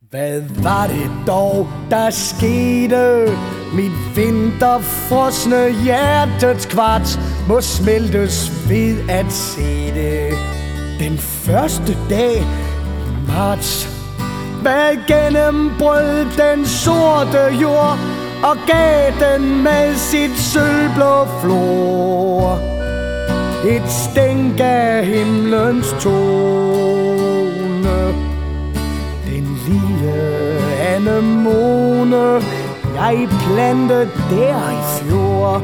Hvad var det dog, der skete? Mit vinterfrosne hjertets kvart må smeltes ved at se det. Den første dag i marts, hvad gennembrød den sorte jord og gav den med sit sølvblå flor et stænk af himlens tone. Den lille anemone jeg plantede der i fjor,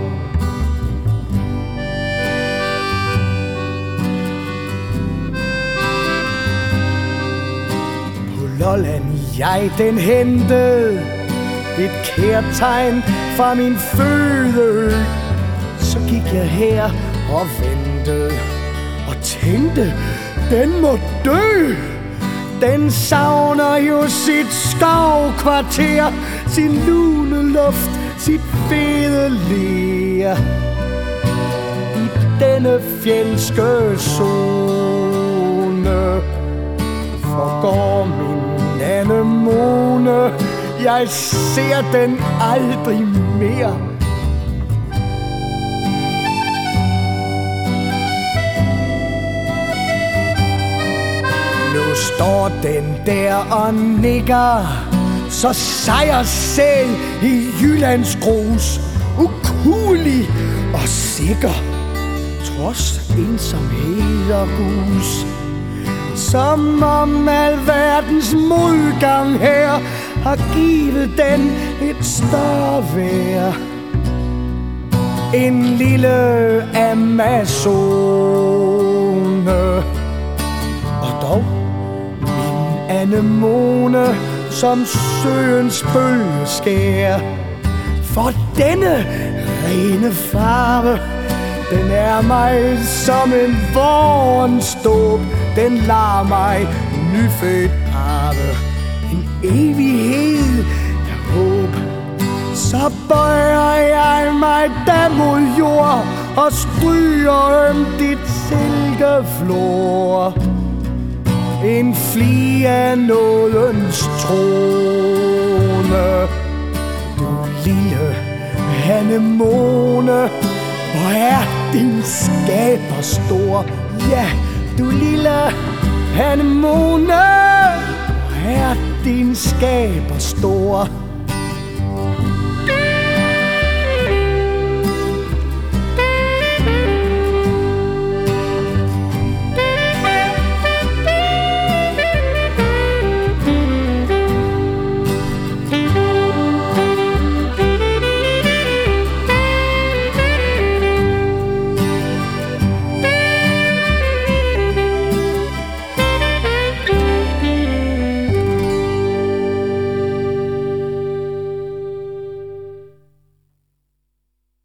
på Lolland jeg den hentede, et kærtegn fra min fødeø. Så gik jeg her og ventede og tænkte, den må dø. Den savner jo sit skovkvarter, sin lune luft, sit fede ler. I denne fjendske zone forgår min anemone, jeg ser den aldrig mere. Nu står den der og nikker, så sejr selv i Jyllands grus, ukuelig og sikker, trods ensomhed og gus. Som om alverdens modgang her har givet den et større vejr. En lille Amazone, og dog min anemone som søens bølgeskær. For denne rene farve, den er mig som en vognståb. Den lader mig nyfødt arve en evighed af håb. Så bøjer jeg mig da mod jord og stryger dit silkeflor. En fli af nådens trone. Du lille anemone, hvor er din skaber stor. Ja, du lille anemone, hvor er din skaber stor.